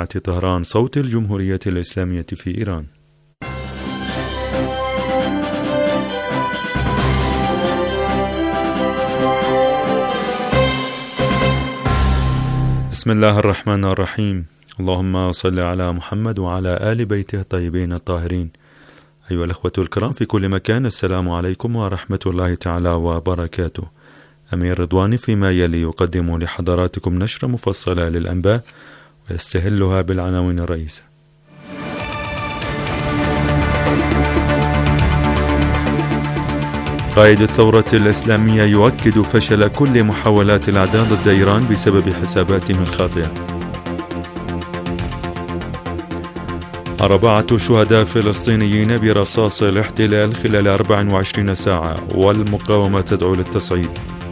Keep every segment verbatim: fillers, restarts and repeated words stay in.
إذاعة طهران صوت الجمهورية الإسلامية في إيران. بسم الله الرحمن الرحيم. اللهم صل على محمد وعلى آل بيته الطيبين الطاهرين. أيها الأخوة الكرام في كل مكان، السلام عليكم ورحمة الله تعالى وبركاته. أمير رضواني فيما يلي يقدم لحضراتكم نشرة مفصلة للأنباء ويستهلها بالعناوين الرئيسة. قائد الثورة الإسلامية يؤكد فشل كل محاولات الأعداء ضد إيران بسبب حساباتهم الخاطئة. أربعة شهداء فلسطينيين برصاص الاحتلال خلال أربع وعشرين ساعة، والمقاومة تدعو للتصعيد.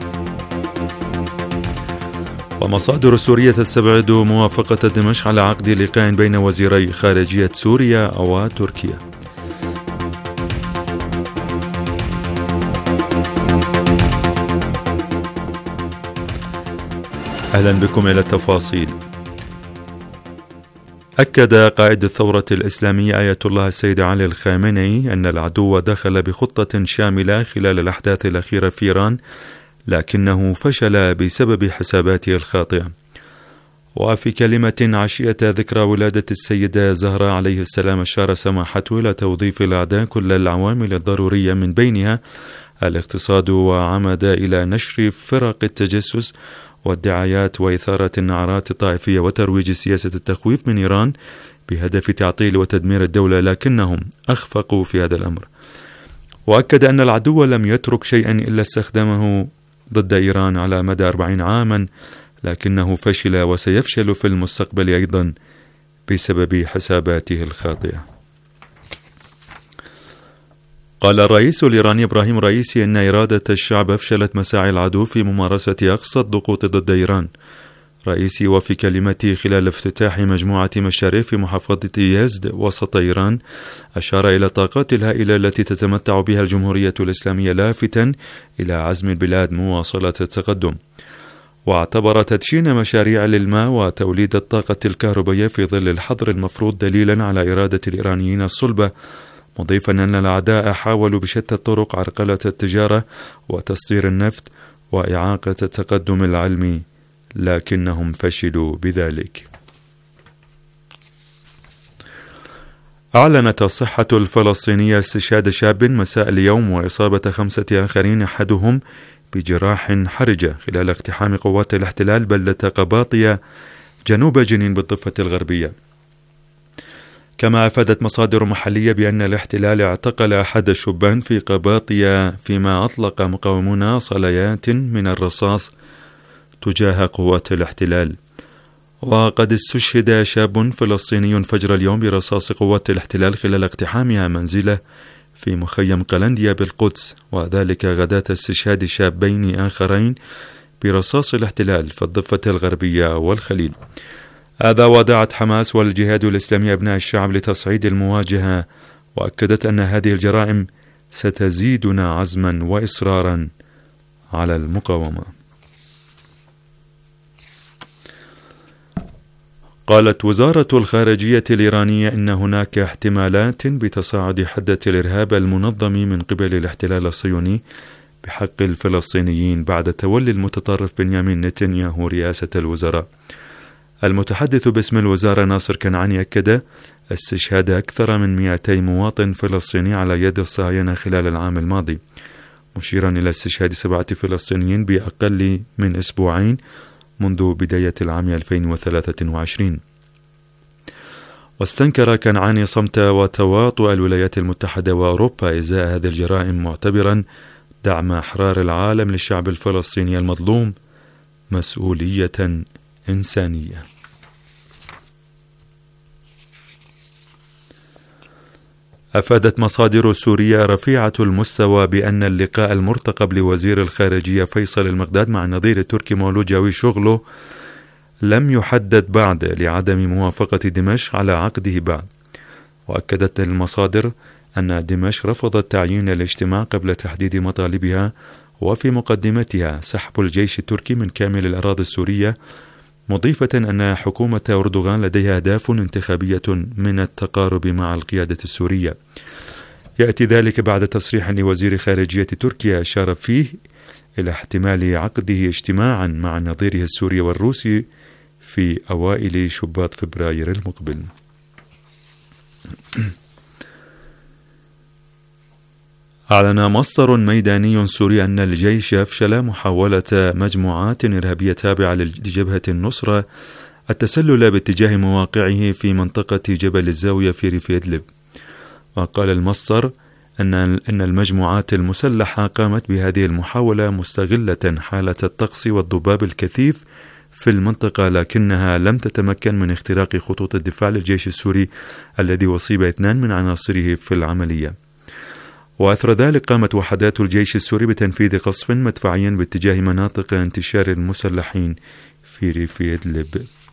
ومصادر سورية تستبعد موافقة دمشق على عقد لقاء بين وزيري خارجية سوريا وتركيا. أهلا بكم إلى التفاصيل. أكد قائد الثورة الإسلامية آية الله السيد علي الخامنئي أن العدو دخل بخطة شاملة خلال الأحداث الأخيرة في إيران، لكنه فشل بسبب حساباته الخاطئة. وفي كلمة عشية ذكرى ولادة السيدة زهرة عليه السلام، أشار سماحته إلى توظيف الأعداء كل العوامل الضرورية، من بينها الاقتصاد، وعمد إلى نشر فرق التجسس والدعايات وإثارة النعرات الطائفية وترويج سياسة التخويف من إيران بهدف تعطيل وتدمير الدولة، لكنهم أخفقوا في هذا الأمر. وأكد أن العدو لم يترك شيئا إلا استخدمه ضد إيران على مدى أربعين عاما، لكنه فشل وسيفشل في المستقبل أيضا بسبب حساباته الخاطئة. قال الرئيس الإيراني إبراهيم رئيسي أن إرادة الشعب أفشلت مساعي العدو في ممارسة أقصى الضغوط ضد إيران. رئيسي وفي كلمته خلال افتتاح مجموعة مشاريع في محافظة يزد وسط إيران أشار إلى الطاقات الهائلة التي تتمتع بها الجمهورية الإسلامية، لافتا إلى عزم البلاد مواصلة التقدم. واعتبر تدشين مشاريع للماء وتوليد الطاقة الكهربائية في ظل الحظر المفروض دليلا على إرادة الإيرانيين الصلبة، مضيفا أن الأعداء حاولوا بشتى الطرق عرقلة التجارة وتصدير النفط وإعاقة التقدم العلمي، لكنهم فشلوا بذلك. أعلنت الصحة الفلسطينية استشهاد شاب مساء اليوم وإصابة خمسة آخرين، أحدهم بجراح حرجة، خلال اقتحام قوات الاحتلال بلدة قباطية جنوب جنين بالضفة الغربية. كما أفادت مصادر محلية بأن الاحتلال اعتقل أحد الشبان في قباطية، فيما أطلق مقاومون صليات من الرصاص تجاه قوات الاحتلال. وقد استشهد شاب فلسطيني فجر اليوم برصاص قوات الاحتلال خلال اقتحامها منزله في مخيم قلنديا بالقدس، وذلك غداة استشهاد شابين آخرين برصاص الاحتلال في الضفة الغربية والخليل. هذا ودعت حماس والجهاد الإسلامي أبناء الشعب لتصعيد المواجهة، وأكدت أن هذه الجرائم ستزيدنا عزما وإصرارا على المقاومة. قالت وزارة الخارجية الإيرانية إن هناك احتمالات بتصاعد حدة الإرهاب المنظم من قبل الاحتلال الصهيوني بحق الفلسطينيين بعد تولي المتطرف بنيامين نتنياهو رئاسة الوزراء. المتحدث باسم الوزارة ناصر كنعاني أكد استشهاد أكثر من مئتي مواطن فلسطيني على يد الصهاينة خلال العام الماضي، مشيرا إلى استشهاد سبعة فلسطينيين بأقل من أسبوعين منذ بداية العام ألفين وثلاثة وعشرين. واستنكر كنعاني صمت وتواطؤ الولايات المتحدة وأوروبا إزاء هذه الجرائم، معتبرا دعم أحرار العالم للشعب الفلسطيني المظلوم مسؤولية إنسانية. أفادت مصادر سورية رفيعة المستوى بأن اللقاء المرتقب لوزير الخارجية فيصل المقداد مع النظير التركي مولود جاويشوغلو لم يحدد بعد لعدم موافقة دمشق على عقده بعد. وأكدت المصادر أن دمشق رفضت تعيين الاجتماع قبل تحديد مطالبها، وفي مقدمتها سحب الجيش التركي من كامل الأراضي السورية مضيفة أن حكومة أردوغان لديها أهداف انتخابية من التقارب مع القيادة السورية. يأتي ذلك بعد تصريح لوزير خارجية تركيا أشار فيه إلى احتمال عقده اجتماعا مع نظيره السوري والروسي في أوائل شباط فبراير المقبل. أعلن مصدر ميداني سوري أن الجيش أفشل محاولة مجموعات إرهابية تابعة لجبهة النصرة التسلل باتجاه مواقعه في منطقة جبل الزاوية في ريف إدلب. وقال المصدر أن أن المجموعات المسلحة قامت بهذه المحاولة مستغلة حالة الطقس والضباب الكثيف في المنطقة، لكنها لم تتمكن من اختراق خطوط الدفاع للجيش السوري الذي أصيب اثنان من عناصره في العملية. وأثر ذلك قامت وحدات الجيش السوري بتنفيذ قصف مدفعي باتجاه مناطق انتشار المسلحين في ريف إدلب.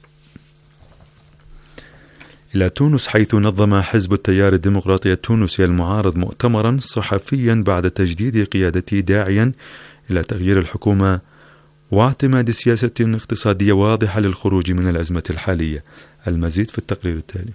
إلى تونس، حيث نظم حزب التيار الديمقراطي التونسي المعارض مؤتمرا صحفيا بعد تجديد قيادته، داعيا إلى تغيير الحكومة واعتماد سياسة اقتصادية واضحة للخروج من الأزمة الحالية. المزيد في التقرير التالي.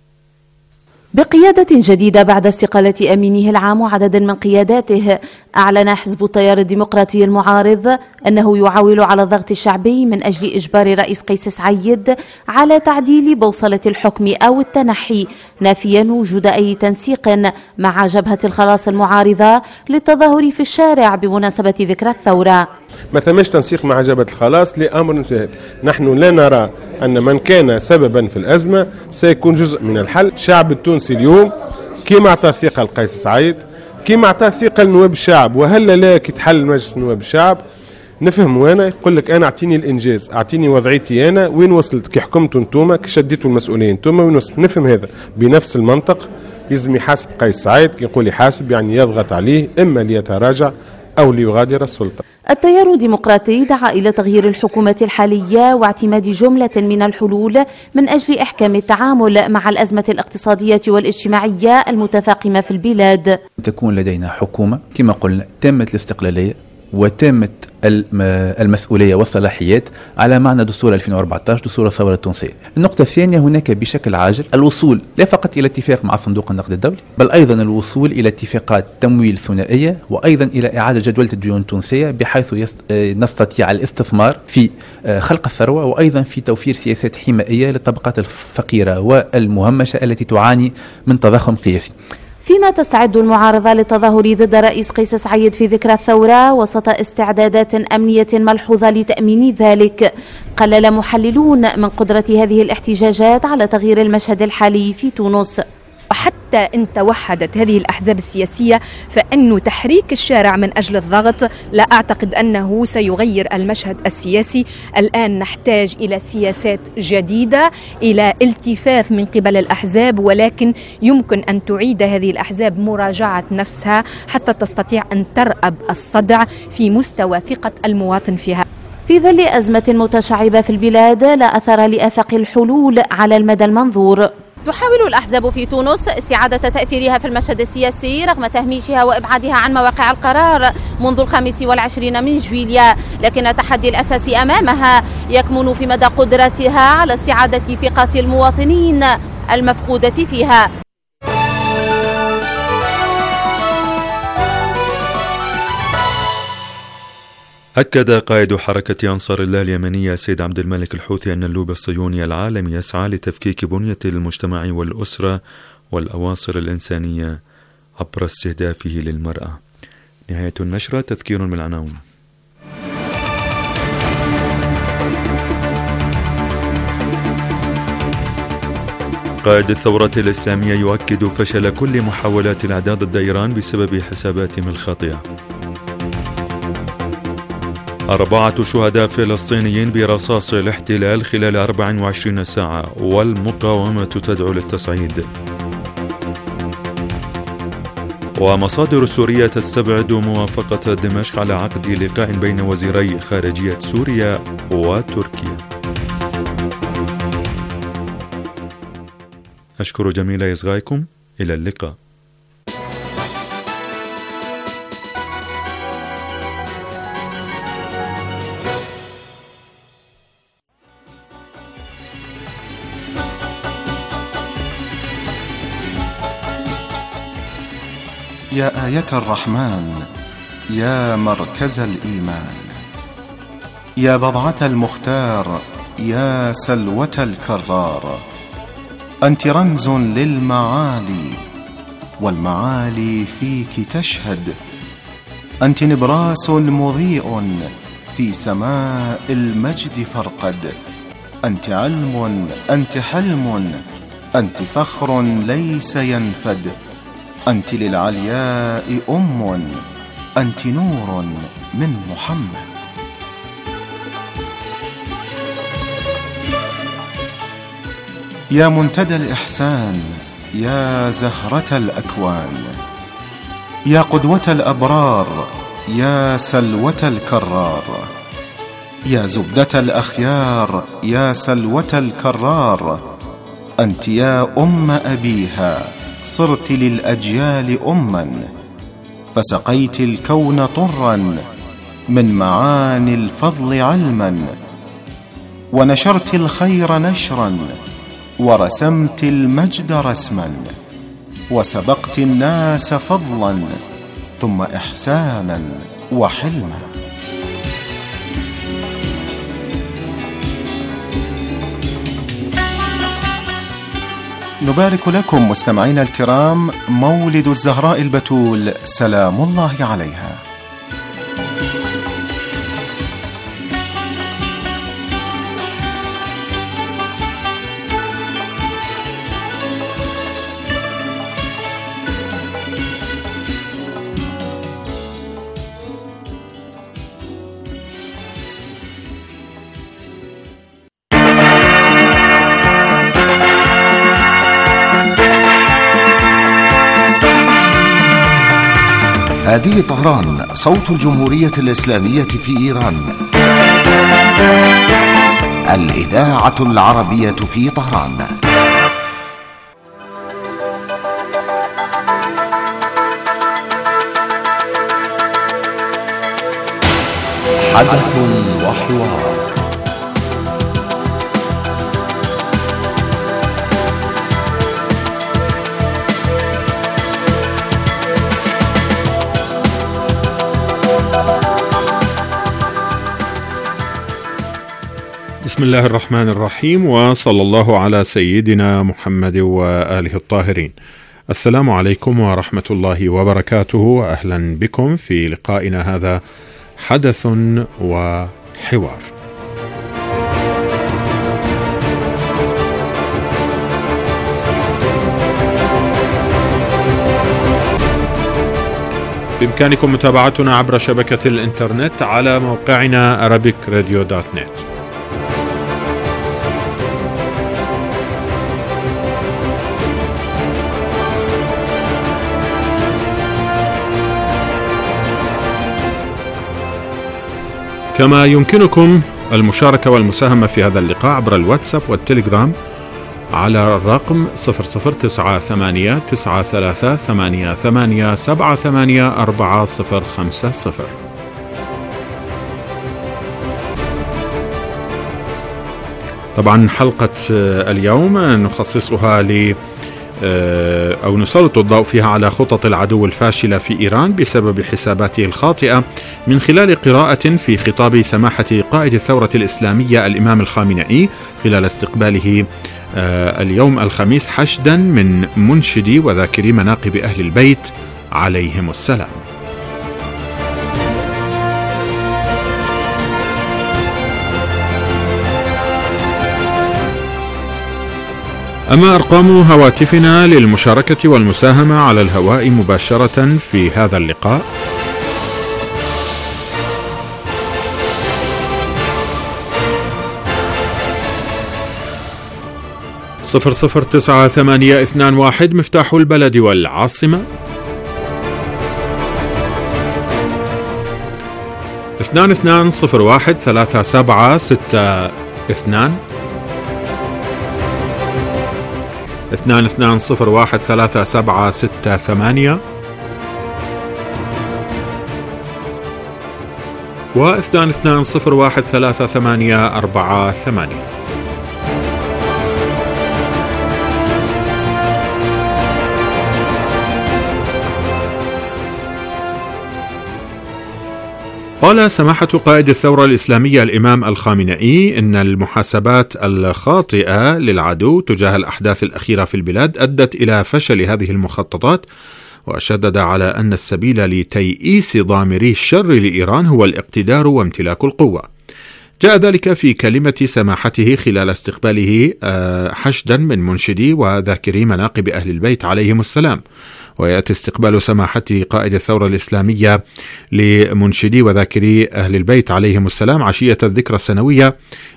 بقيادة جديدة بعد استقالة أمينه العام وعدد من قياداته، أعلن حزب التيار الديمقراطي المعارض أنه يعول على الضغط الشعبي من أجل إجبار رئيس قيس سعيد على تعديل بوصلة الحكم أو التنحي، نافيا وجود أي تنسيق مع جبهة الخلاص المعارضة للتظاهر في الشارع بمناسبة ذكرى الثورة. ما ثمش تنسيق مع جبهة الخلاص لأمر سهل. نحن لا نرى أن من كان سببا في الأزمة سيكون جزء من الحل. الشعب التونسي اليوم كما اعطى الثقة لقيس سعيد، كما اعطى الثقة لنواب الشعب، وهل لا كي تحل مجلس نواب الشعب نفهم. وانا يقول لك انا اعطيني الانجاز، اعطيني وضعيتي انا وين وصلت، كي حكمتوا انتوما، كي شديتوا المسؤولين انتوما وين وصلت. نفهم هذا بنفس المنطق. يلزم يحاسب قيس سعيد، كي يقول يحاسب يعني يضغط عليه اما ليتراجع أو ليغادر السلطة. التيار الديمقراطي دعا إلى تغيير الحكومة الحالية واعتماد جملة من الحلول من أجل إحكام التعامل مع الأزمة الاقتصادية والاجتماعية المتفاقمة في البلاد. تكون لدينا حكومة كما قلنا تامة الاستقلالية وتامة المسؤولية والصلاحيات على معنى دستور ألفين وأربعة عشر، دستور الثورة التونسية. النقطة الثانية، هناك بشكل عاجل الوصول لا فقط إلى اتفاق مع صندوق النقد الدولي، بل أيضا الوصول إلى اتفاقات تمويل ثنائية، وأيضا إلى إعادة جدولة الديون التونسية بحيث نستطيع الاستثمار في خلق الثروة، وأيضا في توفير سياسات حمائية للطبقات الفقيرة والمهمشة التي تعاني من تضخم قياسي. فيما تستعد المعارضة للتظاهر ضد رئيس قيس سعيد في ذكرى الثورة وسط استعدادات أمنية ملحوظة لتأمين ذلك، قلل محللون من قدرة هذه الاحتجاجات على تغيير المشهد الحالي في تونس. وحتى إن توحدت هذه الأحزاب السياسية فإنه تحريك الشارع من أجل الضغط لا أعتقد أنه سيغير المشهد السياسي. الآن نحتاج إلى سياسات جديدة، إلى التفاف من قبل الأحزاب، ولكن يمكن أن تعيد هذه الأحزاب مراجعة نفسها حتى تستطيع أن ترأب الصدع في مستوى ثقة المواطن فيها. في ظل أزمة متشعبة في البلاد لا أثر لآفاق الحلول على المدى المنظور. تحاول الأحزاب في تونس استعادة تأثيرها في المشهد السياسي رغم تهميشها وإبعادها عن مواقع القرار منذ الخامس والعشرين من جويليا، لكن التحدي الأساسي أمامها يكمن في مدى قدرتها على استعادة ثقة المواطنين المفقودة فيها. أكد قائد حركة أنصار الله اليمنية سيد عبد الملك الحوثي أن اللوبي الصهيوني العالمي يسعى لتفكيك بنية المجتمع والأسرة والأواصر الإنسانية عبر استهدافه للمرأة. نهاية النشرة. تذكير بالعناوين. قائد الثورة الإسلامية يؤكد فشل كل محاولات الأعداء ضد إيران بسبب حساباتهم الخاطئة. أربعة شهداء فلسطينيين برصاص الاحتلال خلال أربع وعشرين ساعة، والمقاومة تدعو للتصعيد. ومصادر سورية تستبعد موافقة دمشق على عقد لقاء بين وزيري خارجية سوريا وتركيا. أشكر جميل إصغائكم، إلى اللقاء. يا آية الرحمن، يا مركز الإيمان، يا بضعة المختار، يا سلوة الكرار، أنت رمز للمعالي والمعالي فيك تشهد، أنت نبراس مضيء في سماء المجد فرقد، أنت علم، أنت حلم، أنت فخر ليس ينفد، أنت للعلياء أم، أنت نور من محمد. يا منتدى الإحسان، يا زهرة الأكوان، يا قدوة الأبرار، يا سلوة الكرار، يا زبدة الأخيار، يا سلوة الكرار، أنت يا أم أبيها صرت للأجيال أما، فسقيت الكون طرا من معاني الفضل علما، ونشرت الخير نشرا، ورسمت المجد رسما، وسبقت الناس فضلا ثم إحسانا وحلما. نبارك لكم مستمعينا الكرام مولد الزهراء البتول سلام الله عليها. هذه طهران، صوت الجمهورية الإسلامية في إيران، الإذاعة العربية في طهران. حدث وحوار. بسم الله الرحمن الرحيم، وصلى الله على سيدنا محمد وآله الطاهرين. السلام عليكم ورحمة الله وبركاته، وأهلا بكم في لقائنا هذا حدث وحوار. بإمكانكم متابعتنا عبر شبكة الإنترنت على موقعنا أرابيك راديو دوت نت. كما يمكنكم المشاركة والمساهمة في هذا اللقاء عبر الواتساب والتليجرام على الرقم صفر صفر تسعة ثمانية تسعة ثلاثة ثمانية ثمانية سبعة ثمانية أربعة صفر خمسة صفر. طبعا حلقة اليوم نخصصها ل أو نسلط الضوء فيها على خطط العدو الفاشلة في إيران بسبب حساباته الخاطئة، من خلال قراءة في خطاب سماحة قائد الثورة الإسلامية الإمام الخامنئي خلال استقباله اليوم الخميس حشدا من منشدي وذاكري مناقب أهل البيت عليهم السلام. أما أرقام هواتفنا للمشاركة والمساهمة على الهواء مباشرة في هذا اللقاء: صفر صفر تسعة ثمانية اثنان واحد مفتاح البلد والعاصمة، اثنان اثنان صفر واحد ثلاثة سبعة ستة اثنان، اثنان اثنان صفر واحد ثلاثة سبعة ستة ثمانية، واثنان اثنان صفر واحد ثلاثة ثمانية أربعة ثمانية. قال سماحة قائد الثورة الإسلامية الإمام الخامنئي إن المحاسبات الخاطئة للعدو تجاه الأحداث الأخيرة في البلاد أدت إلى فشل هذه المخططات، وشدد على أن السبيل لتيئيس ضامري الشر لإيران هو الاقتدار وامتلاك القوة. جاء ذلك في كلمة سماحته خلال استقباله حشدا من منشدي وذاكري مناقب أهل البيت عليهم السلام. ويأتي استقبال سماحة قائد الثورة الإسلامية لمنشدي وذاكري أهل البيت عليهم السلام عشية الذكرى السنوية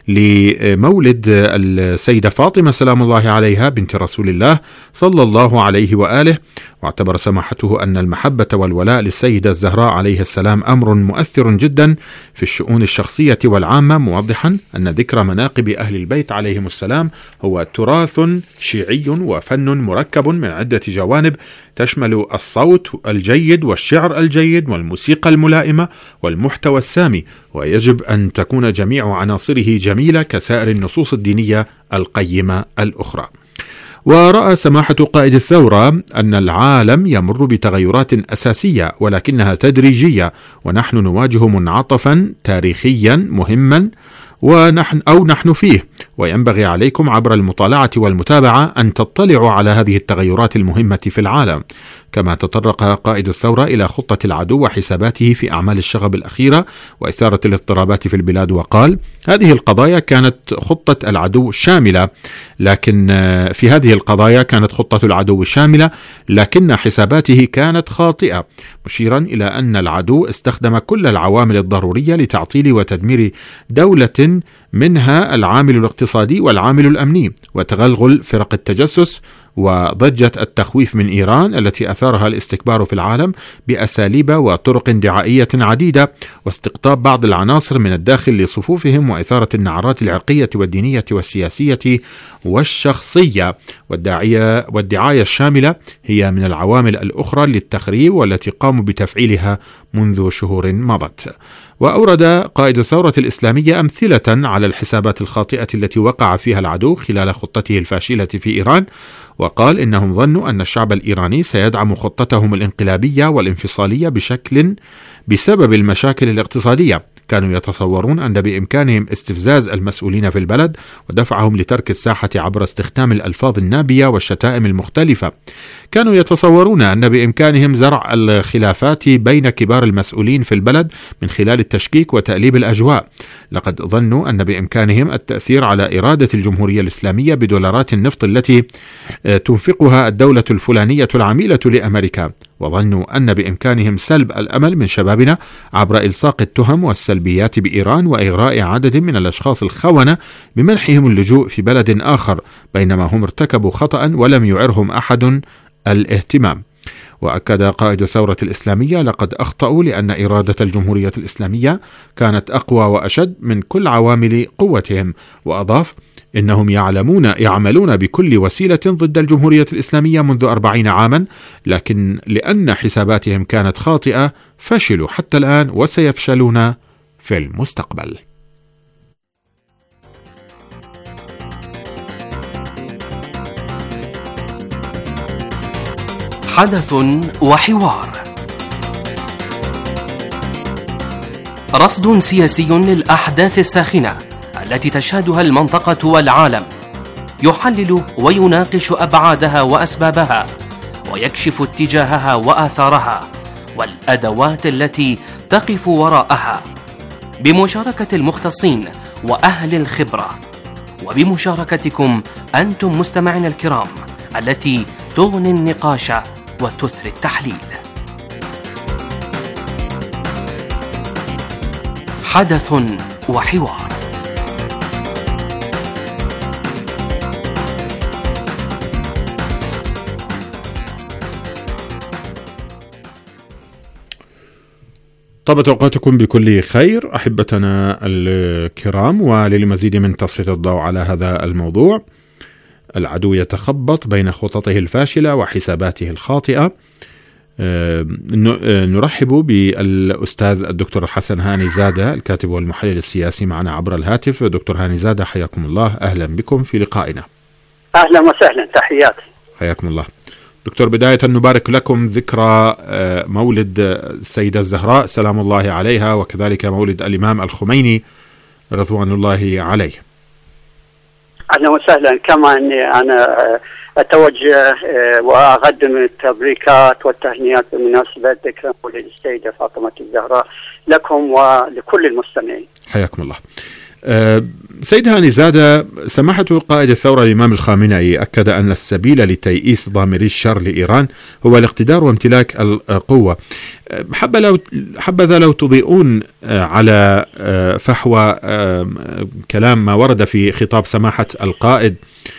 لمولد السيدة فاطمة سلام الله عليها بنت رسول الله صلى الله عليه وآله. واعتبر سماحته أن المحبة والولاء للسيدة الزهراء عليه السلام أمر مؤثر جدا في الشؤون الشخصية والعامة، موضحا أن ذكرى مناقب أهل البيت عليهم السلام هو تراث شيعي وفن مركب من عدة جوانب تشمل الصوت الجيد والشعر الجيد والموسيقى الملائمة والمحتوى السامي، ويجب أن تكون جميع عناصره جميلة كسائر النصوص الدينية القيمة الأخرى. ورأى سماحة قائد الثورة أن العالم يمر بتغيرات أساسية ولكنها تدريجية، ونحن نواجه منعطفا تاريخيا مهما ونحن أو نحن فيه، وينبغي عليكم عبر المطالعة والمتابعة أن تطلعوا على هذه التغيرات المهمة في العالم. كما تطرق قائد الثورة إلى خطة العدو وحساباته في أعمال الشغب الأخيرة وإثارة الاضطرابات في البلاد، وقال: هذه القضايا كانت خطة العدو شاملة، لكن في هذه القضايا كانت خطة العدو شاملة لكن حساباته كانت خاطئة، مشيرا إلى أن العدو استخدم كل العوامل الضرورية لتعطيل وتدمير دولة، منها العامل الاقتصادي والعامل الأمني، وتغلغل فرق التجسس وضجة التخويف من إيران التي أثارها الاستكبار في العالم بأساليب وطرق دعائية عديدة، واستقطاب بعض العناصر من الداخل لصفوفهم، وإثارة النعرات العرقية والدينية والسياسية والشخصية. والداعية والدعاية الشاملة هي من العوامل الأخرى للتخريب والتي قاموا بتفعيلها منذ شهور مضت. وأورد قائد الثورة الإسلامية أمثلة على الحسابات الخاطئة التي وقع فيها العدو خلال خطته الفاشلة في إيران، وقال إنهم ظنوا أن الشعب الإيراني سيدعم خطتهم الانقلابية والانفصالية بشكل بسبب المشاكل الاقتصادية. كانوا يتصورون أن بإمكانهم استفزاز المسؤولين في البلد ودفعهم لترك الساحة عبر استخدام الألفاظ النابية والشتائم المختلفة. كانوا يتصورون أن بإمكانهم زرع الخلافات بين كبار المسؤولين في البلد من خلال التشكيك وتأليب الأجواء. لقد ظنوا أن بإمكانهم التأثير على إرادة الجمهورية الإسلامية بدولارات النفط التي تنفقها الدولة الفلانية العميلة لأمريكا، وظنوا أن بإمكانهم سلب الأمل من شبابنا عبر إلصاق التهم والسلبيات بإيران وإغراء عدد من الأشخاص الخونة بمنحهم اللجوء في بلد آخر، بينما هم ارتكبوا خطأ ولم يعرهم أحد الاهتمام. وأكد قائد الثورة الإسلامية: لقد أخطأوا لأن إرادة الجمهورية الإسلامية كانت أقوى وأشد من كل عوامل قوتهم. وأضاف: إنهم يعلمون يعملون بكل وسيلة ضد الجمهورية الإسلامية منذ أربعين عاما، لكن لأن حساباتهم كانت خاطئة فشلوا حتى الآن وسيفشلون في المستقبل. حدث وحوار، رصد سياسي للأحداث الساخنة التي تشهدها المنطقة والعالم، يحلل ويناقش أبعادها وأسبابها، ويكشف اتجاهها وآثارها والأدوات التي تقف وراءها، بمشاركة المختصين وأهل الخبرة، وبمشاركتكم أنتم مستمعين الكرام التي تغني النقاش وتثري التحليل. حدث وحوار. طابت أوقاتكم بكل خير أحبتنا الكرام، وللمزيد من تسليط الضوء على هذا الموضوع، العدو يتخبط بين خططه الفاشلة وحساباته الخاطئة. نرحب بالأستاذ الدكتور حسن هاني زادة الكاتب والمحلل السياسي معنا عبر الهاتف. دكتور هاني زادة حياكم الله، أهلا بكم في لقائنا. أهلا وسهلا، تحياتي. حياكم الله. دكتور، بداية نبارك لكم ذكرى مولد السيدة الزهراء سلام الله عليها، وكذلك مولد الإمام الخميني رضوان الله عليه. أهلا وسهلا. كما أني أنا أتوجه وأقدم التبريكات والتهنئات بمناسبة ذكرى مولد السيدة فاطمة الزهراء لكم ولكل المستمعين. حياكم الله. أه سيد هاني زادة، سماحة قائد الثورة الإمام الخامنئي أكد أن السبيل لتيئيس ضامري الشر لإيران هو الاقتدار وامتلاك القوة. حب لو حبذا لو تضيئون على فحوى كلام ما ورد في خطاب سماحة القائد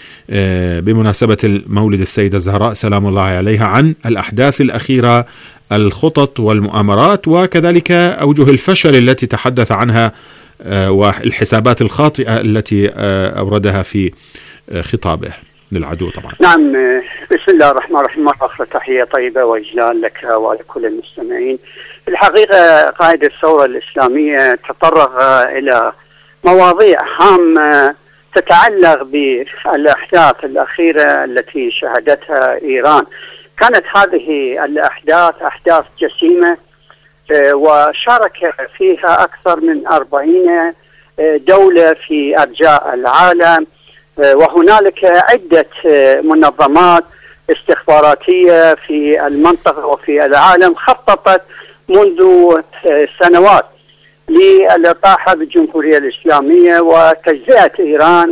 بمناسبة مولد السيدة الزهراء سلام الله عليها عن الأحداث الأخيرة، الخطط والمؤامرات، وكذلك أوجه الفشل التي تحدث عنها والحسابات الخاطئة التي أوردها في خطابه للعدو طبعا. نعم، بسم الله الرحمن الرحيم. أخر تحية طيبة وإجلال لك ولكل المستمعين. في الحقيقة قائد الثورة الإسلامية تطرق إلى مواضيع هامة تتعلق بالأحداث الأخيرة التي شهدتها إيران. كانت هذه الأحداث أحداث جسيمة، وشارك فيها أكثر من أربعين دولة في أرجاء العالم، وهنالك عدة منظمات استخباراتية في المنطقة وفي العالم خططت منذ سنوات للإطاحة بالجمهورية الإسلامية وتجزئة إيران،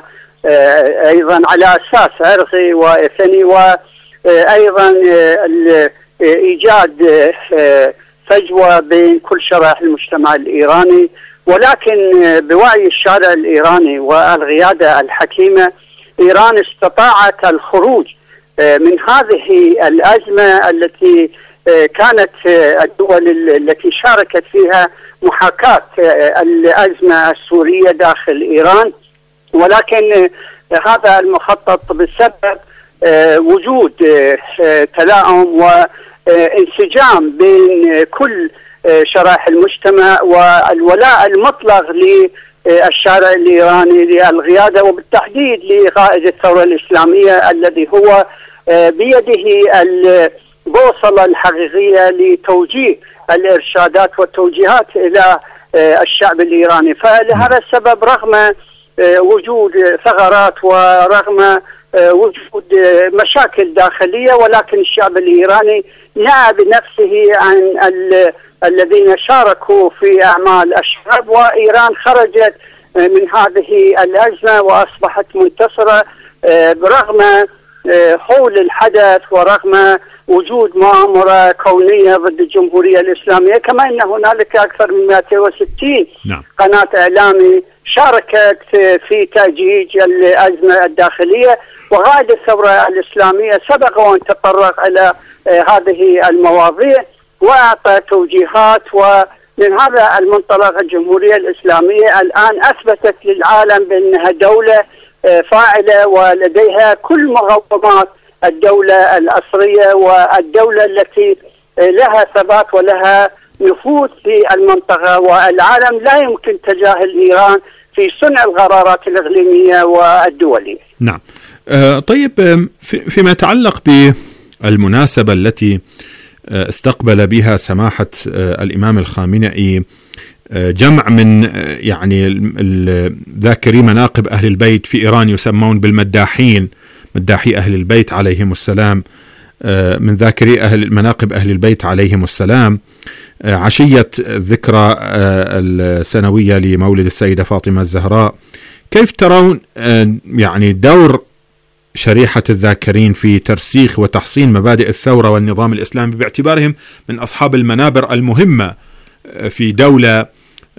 وأيضا على أساس عرقي وإثني، وأيضا إيجاد فجوة بين كل شرائح المجتمع الإيراني. ولكن بوعي الشارع الإيراني والقيادة الحكيمة إيران استطاعت الخروج من هذه الأزمة التي كانت الدول التي شاركت فيها محاكاة الأزمة السورية داخل إيران. ولكن هذا المخطط بسبب وجود تلاؤم وانسجام بين كل شرائح المجتمع والولاء المطلق للشارع الإيراني للقيادة، وبالتحديد لقائد الثورة الإسلامية الذي هو بيده البوصلة الحقيقية لتوجيه الإرشادات والتوجيهات إلى الشعب الإيراني. فلهذا السبب رغم وجود ثغرات ورغم وجود مشاكل داخلية، ولكن الشعب الإيراني نأى بنفسه عن الذين شاركوا في أعمال الشعب، وإيران خرجت من هذه الأزمة وأصبحت منتصرة برغم حول الحدث ورغم وجود مؤامرة كونية ضد الجمهورية الإسلامية. كما أن هنالك أكثر من مئتين وستين نعم. قناة إعلامي شاركت في تأجيج الأزمة الداخلية، وقائد الثورة الإسلامية سبق وأن تطرق إلى هذه المواضيع وأعطى توجيهات. ومن هذا المنطلق الجمهورية الإسلامية الآن أثبتت للعالم بأنها دولة فاعلة ولديها كل مقومات الدولة الأصلية والدولة التي لها ثبات ولها نفوذ في المنطقة، والعالم لا يمكن تجاهل إيران في صنع القرارات الإقليمية والدولية. نعم. آه طيب، في فيما يتعلق بالمناسبة التي استقبل بها سماحة الإمام الخامنئي جمع من يعني ذاكري مناقب أهل البيت في إيران يسمون بالمداحين، مداحي أهل البيت عليهم السلام، من ذاكري أهل مناقب أهل البيت عليهم السلام، عشية الذكرى السنوية لمولد السيدة فاطمة الزهراء. كيف ترون يعني دور شريحة الذاكرين في ترسيخ وتحصين مبادئ الثورة والنظام الإسلامي باعتبارهم من أصحاب المنابر المهمة في دولة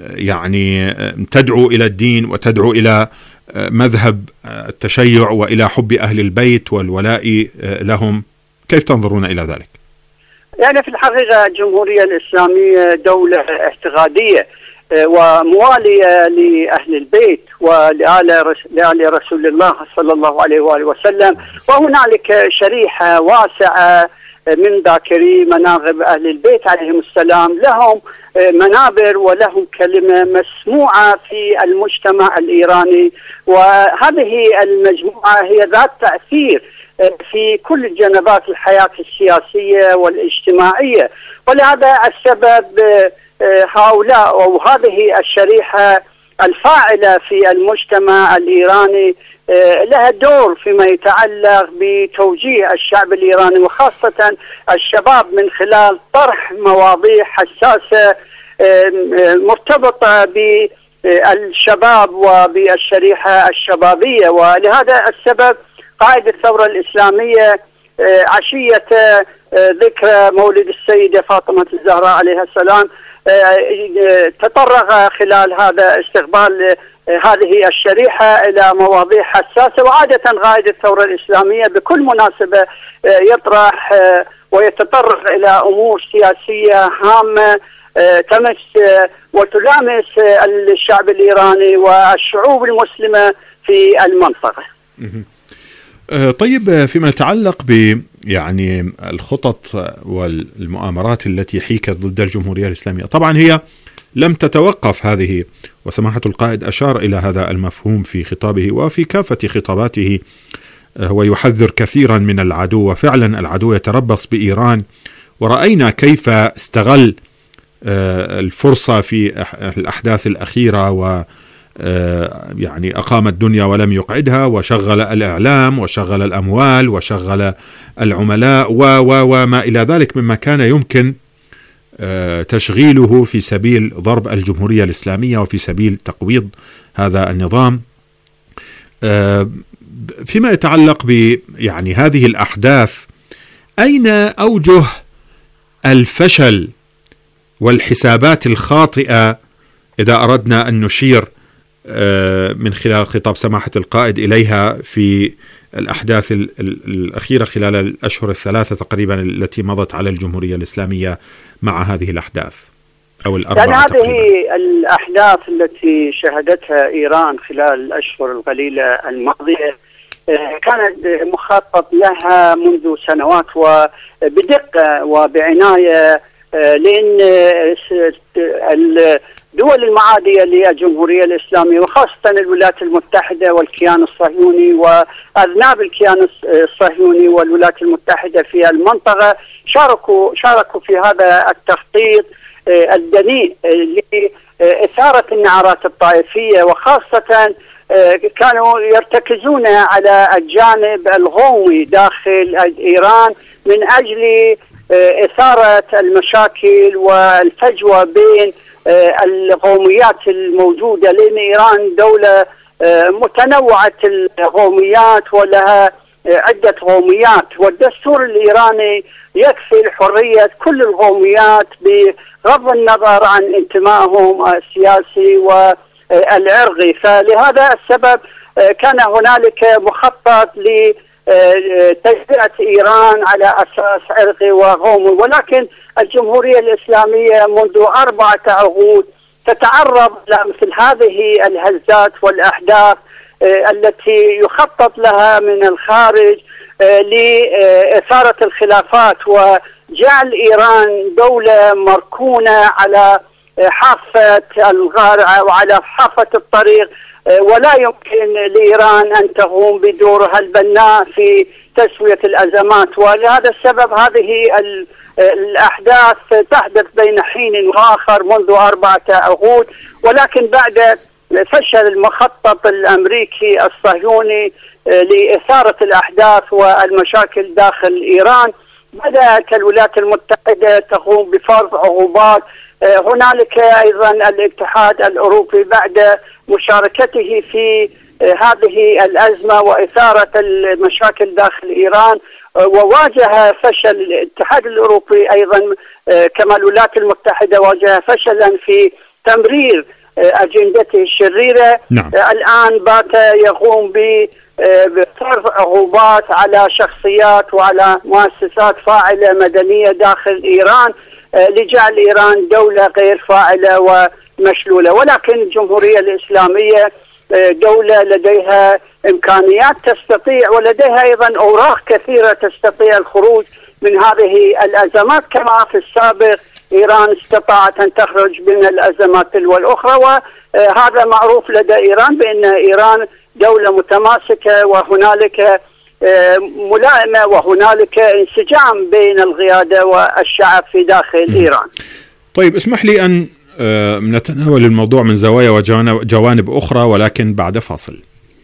يعني تدعو إلى الدين وتدعو إلى مذهب التشيع وإلى حب أهل البيت والولاء لهم؟ كيف تنظرون إلى ذلك؟ يعني في الحقيقة الجمهورية الإسلامية دولة اعتقادية وموالية لأهل البيت ولآل رسول الله صلى الله عليه وآله وسلم، وهنالك شريحة واسعة من ذاكري مناقب أهل البيت عليهم السلام لهم منابر ولهم كلمة مسموعة في المجتمع الإيراني، وهذه المجموعة هي ذات تأثير في كل جنبات الحياة السياسية والاجتماعية. ولهذا السبب هؤلاء أو هذه الشريحة الفاعلة في المجتمع الإيراني لها دور فيما يتعلق بتوجيه الشعب الإيراني وخاصة الشباب من خلال طرح مواضيع حساسة مرتبطة بالشباب وبالشريحة الشبابية. ولهذا السبب قائد الثورة الإسلامية عشية ذكرى مولد السيدة فاطمة الزهراء عليها السلام تطرق خلال هذا استقبال هذه الشريحة إلى مواضيع حساسة. وعادة قائد الثورة الإسلامية بكل مناسبة يطرح ويتطرق إلى أمور سياسية هامة تمس وتلامس الشعب الإيراني والشعوب المسلمة في المنطقة. طيب، فيما يتعلق ب يعني الخطط والمؤامرات التي حيكت ضد الجمهورية الإسلامية، طبعا هي لم تتوقف هذه، وسماحة القائد أشار إلى هذا المفهوم في خطابه وفي كافة خطاباته. هو يحذر كثيرا من العدو، وفعلا العدو يتربص بإيران، ورأينا كيف استغل الفرصة في الأحداث الأخيرة و يعني أقام الدنيا ولم يقعدها، وشغل الإعلام وشغل الأموال وشغل العملاء و و وما إلى ذلك مما كان يمكن تشغيله في سبيل ضرب الجمهورية الإسلامية وفي سبيل تقويض هذا النظام. فيما يتعلق ب يعني هذه الأحداث، أين أوجه الفشل والحسابات الخاطئة إذا أردنا أن نشير من خلال خطاب سماحة القائد إليها في الأحداث الأخيرة خلال الأشهر الثلاثة تقريبا التي مضت على الجمهورية الإسلامية مع هذه الأحداث أو الأربعة؟ يعني هذه تقريباً الأحداث التي شهدتها إيران خلال الأشهر القليلة الماضية كانت مخطط لها منذ سنوات وبدقة وبعناية، لأن الدول المعادية للجمهورية الإسلامية وخاصة الولايات المتحدة والكيان الصهيوني وأذناب الكيان الصهيوني والولايات المتحدة في المنطقة شاركوا شاركوا في هذا التخطيط الدنيء لإثارة النعرات الطائفية، وخاصة كانوا يرتكزون على الجانب القومي داخل إيران من أجل إثارة المشاكل والفجوة بين القوميات الموجودة، لأن إيران دولة متنوعة القوميات ولها عدة قوميات، والدستور الإيراني يكفل حرية كل القوميات بغض النظر عن انتمائهم السياسي والعرقي. فلهذا السبب كان هنالك مخطط ل تجزئة إيران على أساس عرقي وقومي، ولكن الجمهورية الإسلامية منذ أربعة عقود تتعرض لمثل هذه الهزات والأحداث التي يخطط لها من الخارج لإثارة الخلافات وجعل إيران دولة مركونة على حافة الغارة وعلى حافة الطريق، ولا يمكن لإيران أن تقوم بدورها البناء في تسوية الأزمات. ولهذا السبب هذه الأحداث تحدث بين حين وآخر منذ أربعة عقود، ولكن بعد فشل المخطط الأمريكي الصهيوني لإثارة الأحداث والمشاكل داخل إيران بدأت الولايات المتحدة تقوم بفرض عقوبات. هنالك أيضا الاتحاد الأوروبي بعد مشاركته في هذه الأزمة وإثارة المشاكل داخل إيران، وواجه فشل الاتحاد الأوروبي أيضا كما الولايات المتحدة واجه فشلا في تمرير أجندته الشريرة. نعم. الآن بات يقوم بفرض عقوبات على شخصيات وعلى مؤسسات فاعلة مدنية داخل إيران لجعل إيران دولة غير فاعلة ومشلولة. ولكن الجمهورية الإسلامية دولة لديها إمكانيات تستطيع ولديها أيضا أوراق كثيرة تستطيع الخروج من هذه الأزمات، كما في السابق إيران استطاعت أن تخرج من الأزمات تلو الأخرى، وهذا معروف لدى إيران بأن إيران دولة متماسكة وهنالك ملائمة وهنالك انسجام بين القيادة والشعب في داخل إيران. طيب اسمح لي أن نتناول الموضوع من زوايا وجوانب أخرى ولكن بعد فاصل.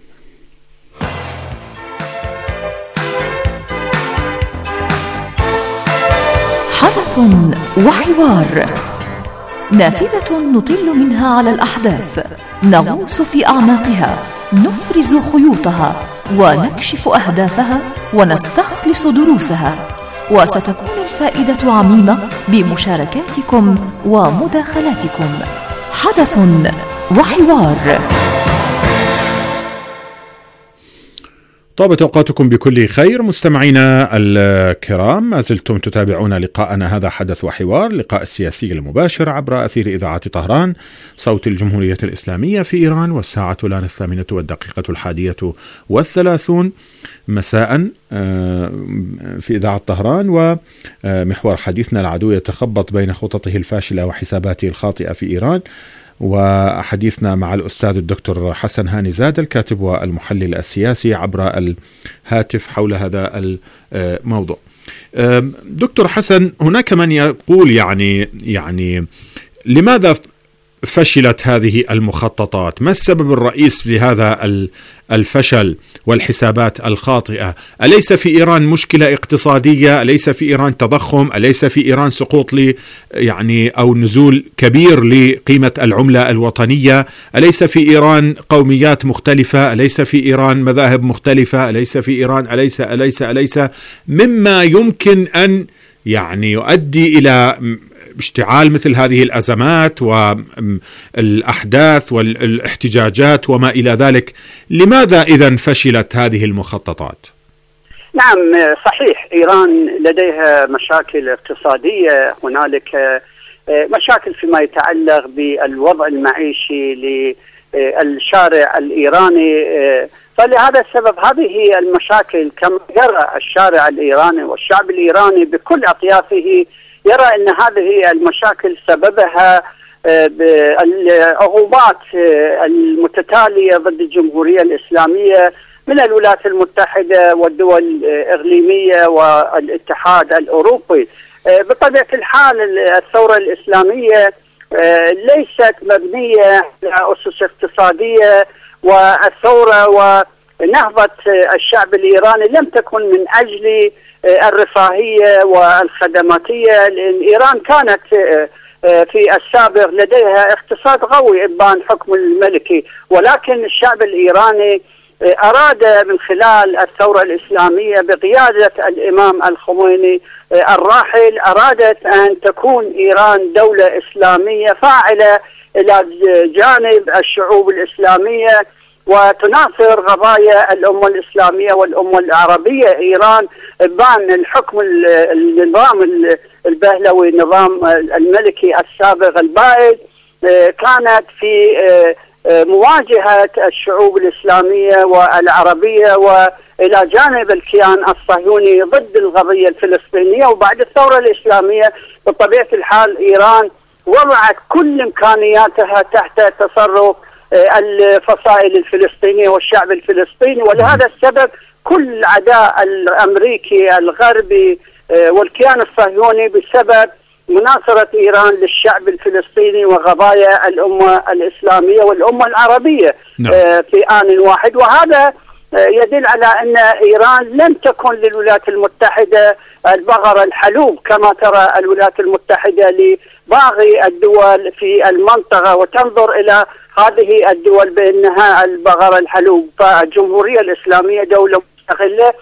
حدث وحوار، نافذة نطل منها على الأحداث، نغوص في أعماقها، نفرز خيوطها ونكشف أهدافها ونستخلص دروسها، وستكون الفائدة عميمة بمشاركاتكم ومداخلاتكم. حدث وحوار. طابت أوقاتكم بكل خير مستمعينا الكرام، ما زلتم تتابعون لقاءنا هذا حدث وحوار، لقاء السياسي المباشر عبر أثير إذاعة طهران صوت الجمهورية الإسلامية في إيران، والساعة الآن الثامنة والدقيقة الحادية والثلاثون مساء في إذاعة طهران. ومحور حديثنا: العدو يتخبط بين خططه الفاشلة وحساباته الخاطئة في إيران. وحديثنا مع الأستاذ الدكتور حسن هاني زاد الكاتب والمحلل السياسي عبر الهاتف حول هذا الموضوع. دكتور حسن، هناك من يقول يعني يعني لماذا فشلت هذه المخططات؟ ما السبب الرئيس في هذا الفشل والحسابات الخاطئة؟ أليس في إيران مشكلة اقتصادية؟ أليس في إيران تضخم؟ أليس في إيران سقوط لي يعني أو نزول كبير لقيمة العملة الوطنية؟ أليس في إيران قوميات مختلفة؟ أليس في إيران مذاهب مختلفة؟ أليس في إيران أليس أليس أليس مما يمكن أن يعني يؤدي إلى اشتعال مثل هذه الأزمات والأحداث والاحتجاجات وما إلى ذلك؟ لماذا إذن فشلت هذه المخططات؟ نعم صحيح، إيران لديها مشاكل اقتصادية، هنالك مشاكل فيما يتعلق بالوضع المعيشي للشارع الإيراني، فلهذا السبب هذه المشاكل كما يرى الشارع الإيراني والشعب الإيراني بكل أطيافه يرى أن هذه المشاكل سببها العقوبات المتتالية ضد الجمهورية الإسلامية من الولايات المتحدة والدول الإقليمية والاتحاد الأوروبي. بطبيعة الحال الثورة الإسلامية ليست مبنية على أسس اقتصادية، والثورة ونهضة الشعب الإيراني لم تكن من أجل الرفاهية والخدماتية، لأن إيران كانت في السابق لديها اقتصاد قوي إبان حكم الملكي، ولكن الشعب الإيراني أراد من خلال الثورة الإسلامية بقيادة الإمام الخميني الراحل أرادت أن تكون إيران دولة إسلامية فاعلة إلى جانب الشعوب الإسلامية وتناصر قضايا الأمة الإسلامية والأمة العربية. إيران بان الحكم النظام البهلوي النظام الملكي السابق البائد كانت في مواجهة الشعوب الإسلامية والعربية وإلى جانب الكيان الصهيوني ضد القضية الفلسطينية. وبعد الثورة الإسلامية بطبيعة الحال إيران وضعت كل إمكانياتها تحت تصرف الفصائل الفلسطينية والشعب الفلسطيني، ولهذا السبب كل عداء الأمريكي الغربي والكيان الصهيوني بسبب مناصرة إيران للشعب الفلسطيني وقضايا الأمة الإسلامية والأمة العربية نعم. في آن واحد. وهذا يدل على أن إيران لم تكن للولايات المتحدة البقرة الحلوب كما ترى الولايات المتحدة لباقي الدول في المنطقة وتنظر إلى هذه الدول بأنها البقرة الحلوب. فالجمهورية الإسلامية دولة مستقلة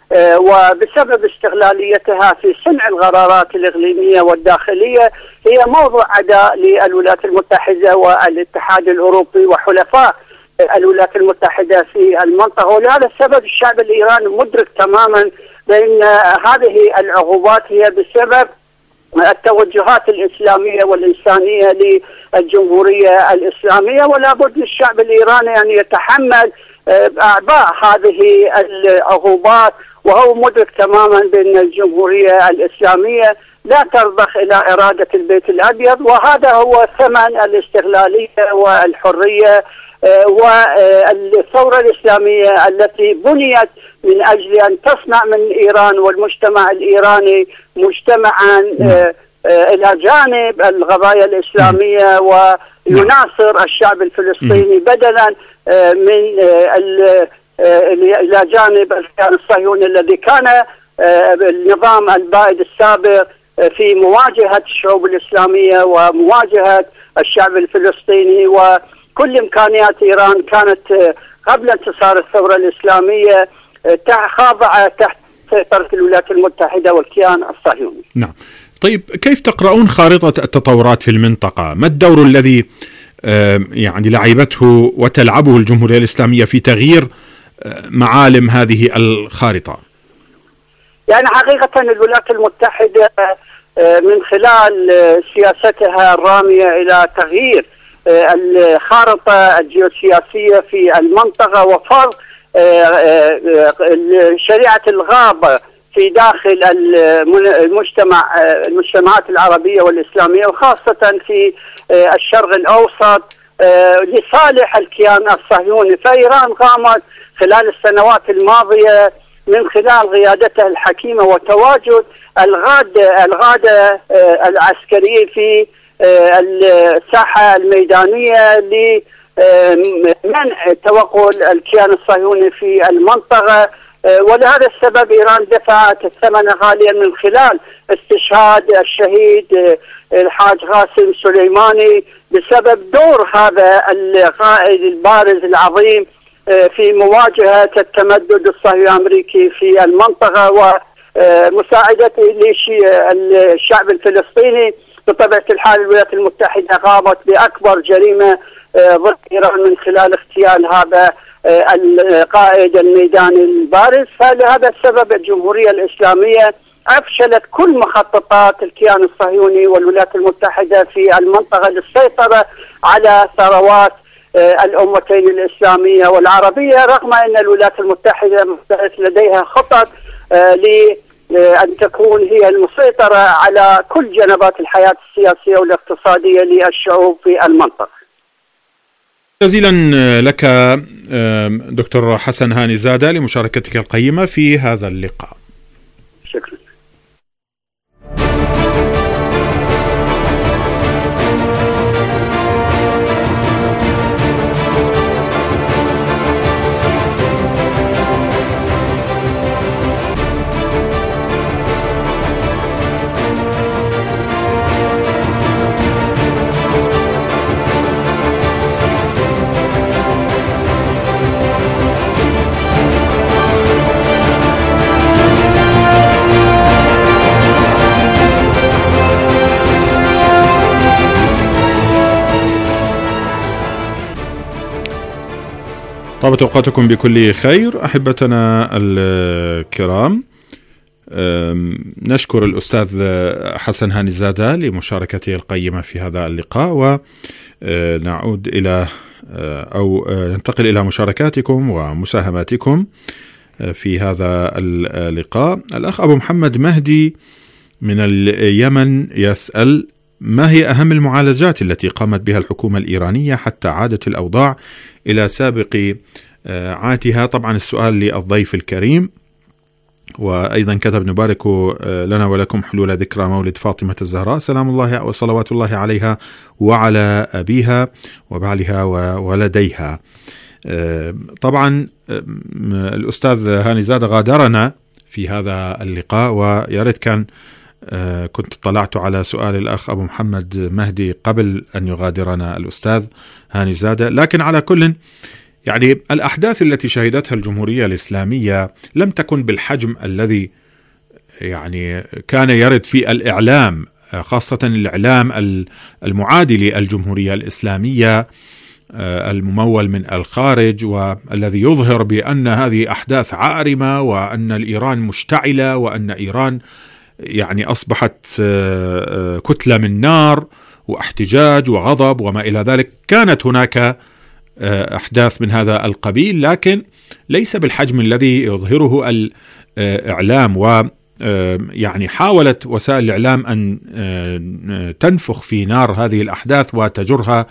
وبسبب استغلاليتها في صنع القرارات الإقليمية والداخلية هي موضوع عداء للولايات المتحدة والاتحاد الأوروبي وحلفاء الولايات المتحدة في المنطقة. ولهذا السبب الشعب الإيراني مدرك تماما بأن هذه العقوبات هي بسبب التوجهات الإسلامية والإنسانية للجمهورية الإسلامية، ولا بد للشعب الإيراني أن يتحمل أعباء هذه العقوبات، وهو مدرك تماما بأن الجمهورية الإسلامية لا ترضخ إلى إرادة البيت الأبيض، وهذا هو ثمن الاستغلالية والحرية والثورة الإسلامية التي بنيت من أجل أن تصنع من إيران والمجتمع الإيراني مجتمعا إلى جانب القضايا الإسلامية ويناصر الشعب الفلسطيني بدلا من إلى جانب الكيان الصهيوني الذي كان النظام البائد السابق في مواجهة الشعوب الإسلامية ومواجهة الشعب الفلسطيني، وكل إمكانيات إيران كانت قبل انتصار الثورة الإسلامية خاضعة تحت سيطرة الولايات المتحدة والكيان الصهيوني. نعم. طيب، كيف تقرؤون خارطة التطورات في المنطقة؟ ما الدور الذي يعني لعبته وتلعبه الجمهورية الإسلامية في تغيير معالم هذه الخارطة؟ يعني حقيقة الولايات المتحدة من خلال سياستها الرامية إلى تغيير الخارطة الجيوسياسية في المنطقة وفرض شريعة الغابة في داخل المجتمع المجتمعات العربية والإسلامية وخاصة في الشرق الأوسط لصالح الكيان الصهيوني. فإيران قامت خلال السنوات الماضية من خلال قيادتها الحكيمة وتواجد الغادة الغادة العسكرية في الساحة الميدانية لمنع توغل الكيان الصهيوني في المنطقة، ولهذا السبب إيران دفعت الثمن غاليا من خلال استشهاد الشهيد الحاج قاسم سليماني بسبب دور هذا القائد البارز العظيم في مواجهة التمدد الصهيوني الأمريكي في المنطقة ومساعدته للشعب الفلسطيني. بطبيعة الحال الولايات المتحدة قامت بأكبر جريمة ضد إيران من خلال اغتيال هذا القائد الميداني البارز، فلهذا السبب الجمهورية الإسلامية أفشلت كل مخططات الكيان الصهيوني والولايات المتحدة في المنطقة للسيطرة على ثروات الأمتين الإسلامية والعربية، رغم أن الولايات المتحدة لديها خطط لأن تكون هي المسيطرة على كل جنبات الحياة السياسية والاقتصادية للشعوب في المنطقة. جزيلا لك دكتور حسن هاني زادة لمشاركتك القيمة في هذا اللقاء. شكرا. طابت أوقاتكم بكل خير أحبتنا الكرام. نشكر الأستاذ حسن هاني زادة لمشاركته القيمة في هذا اللقاء، ونعود إلى أو ننتقل إلى مشاركاتكم ومساهماتكم في هذا اللقاء. الأخ أبو محمد مهدي من اليمن يسأل: ما هي أهم المعالجات التي قامت بها الحكومة الإيرانية حتى عادت الأوضاع إلى سابق عاتها؟ طبعا السؤال للضيف الكريم. وأيضا كتب: نبارك لنا ولكم حلول ذكرى مولد فاطمة الزهراء سلام الله وصلوات الله عليها وعلى أبيها وبعلها وولديها. طبعا الأستاذ هاني زادة غادرنا في هذا اللقاء، وياريت كان كنت طلعت على سؤال الأخ أبو محمد مهدي قبل أن يغادرنا الأستاذ هاني زادة. لكن على كل، يعني الأحداث التي شهدتها الجمهورية الإسلامية لم تكن بالحجم الذي يعني كان يرد في الإعلام، خاصة الإعلام المعادي للجمهورية الإسلامية الممول من الخارج، والذي يظهر بأن هذه أحداث عارمة وأن الإيران مشتعلة وأن إيران يعني أصبحت كتلة من نار واحتجاج وغضب وما إلى ذلك. كانت هناك أحداث من هذا القبيل، لكن ليس بالحجم الذي يظهره الإعلام. ويعني حاولت وسائل الإعلام أن تنفخ في نار هذه الأحداث وتجرها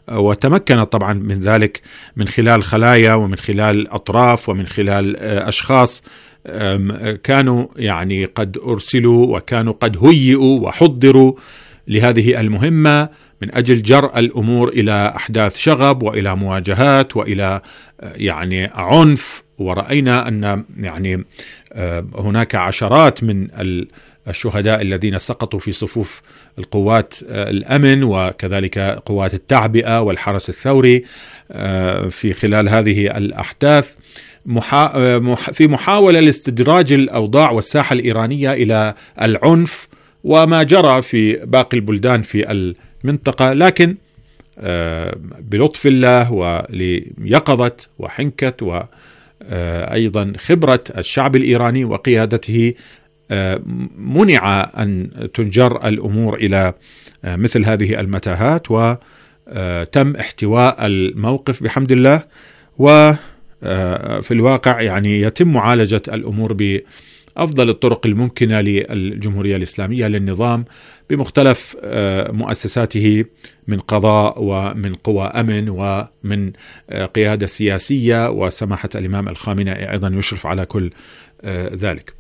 وتمكنت طبعا من ذلك من خلال خلايا ومن خلال أطراف ومن خلال أشخاص كانوا يعني قد أرسلوا وكانوا قد هيئوا وحضروا لهذه المهمة من أجل جرء الأمور إلى أحداث شغب وإلى مواجهات وإلى يعني عنف. ورأينا أن يعني هناك عشرات من الشهداء الذين سقطوا في صفوف القوات الأمن وكذلك قوات التعبئة والحرس الثوري في خلال هذه الأحداث في محاولة لاستدراج الأوضاع والساحة الإيرانية إلى العنف وما جرى في باقي البلدان في المنطقة، لكن بلطف الله وليقظة وحنكة وأيضا خبرة الشعب الإيراني وقيادته منع أن تنجر الأمور إلى مثل هذه المتاهات، وتم احتواء الموقف بحمد الله. وفي الواقع يعني يتم معالجة الأمور بأفضل الطرق الممكنة للجمهورية الإسلامية للنظام بمختلف مؤسساته من قضاء ومن قوى أمن ومن قيادة سياسية، وسماحة الإمام الخامنئي أيضا يشرف على كل ذلك.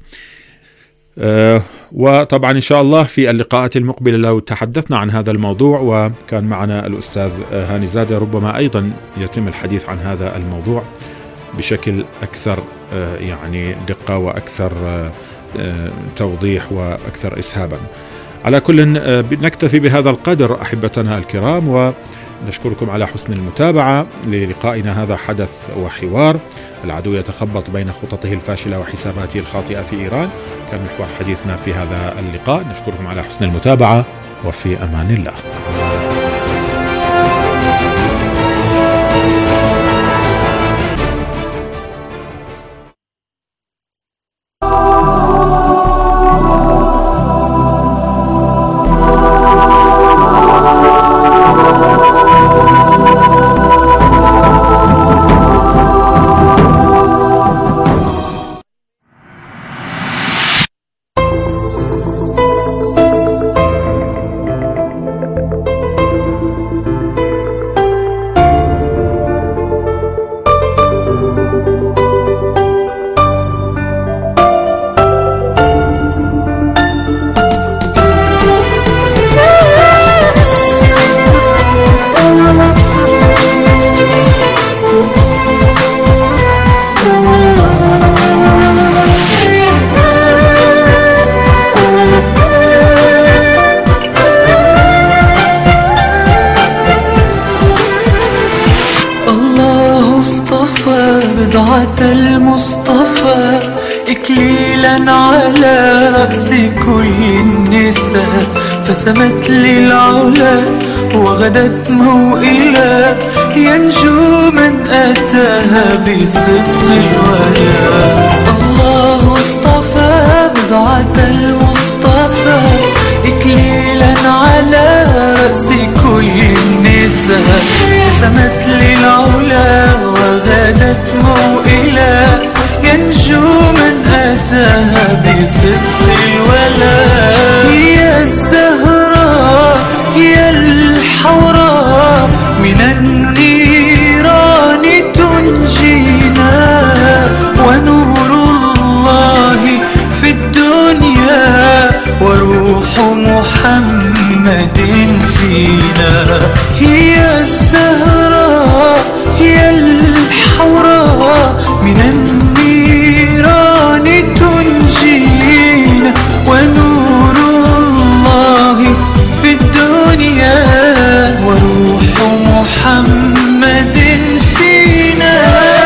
وطبعا إن شاء الله في اللقاءات المقبلة لو تحدثنا عن هذا الموضوع، وكان معنا الأستاذ هاني زادة ربما أيضا يتم الحديث عن هذا الموضوع بشكل أكثر يعني دقة وأكثر توضيح وأكثر إسهابا. على كل نكتفي بهذا القدر أحبتنا الكرام، ونشكركم على حسن المتابعة للقائنا هذا حدث وحوار. العدو يتخبط بين خططه الفاشلة وحساباته الخاطئة في إيران كان محور حديثنا في هذا اللقاء. نشكركم على حسن المتابعة وفي أمان الله. فسمت للعلا وغدت موئلا ينجو من أتاها بصدق الولاء. الله اصطفى بضعة المصطفى إكليلا على رأس كل النساء. فسمت للعلا وغدت موئلا ينجو من أتاها بصدق الولاء. هي الزهراء هي الحوراء من النيران تنجينا، ونور الله في الدنيا وروح محمد فينا. هي الزهراء هي الحوراء من النيران تنجينا، ونور الله في الدنيا وروح محمد فينا.